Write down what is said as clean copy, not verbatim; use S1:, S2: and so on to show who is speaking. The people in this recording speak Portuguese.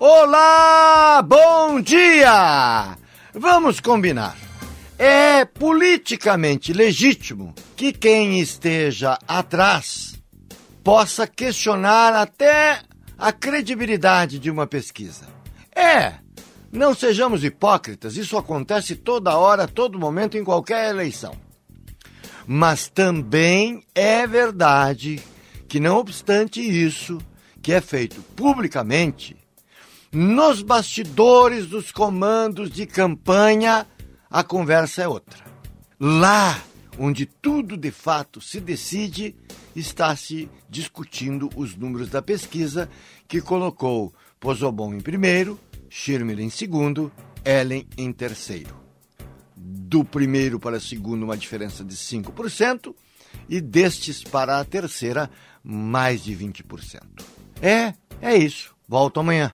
S1: Olá, bom dia! Vamos combinar. É politicamente legítimo que quem esteja atrás possa questionar até a credibilidade de uma pesquisa. Não sejamos hipócritas, isso acontece toda hora, todo momento, em qualquer eleição. Mas também é verdade que, não obstante isso, que é feito publicamente, nos bastidores dos comandos de campanha, a conversa é outra. Lá onde tudo de fato se decide, está se discutindo os números da pesquisa que colocou Pozzobon em primeiro, Schirmer em segundo, Ellen em terceiro. Do primeiro para o segundo, uma diferença de 5%, e destes para a terceira, mais de 20%. É isso. Volto amanhã.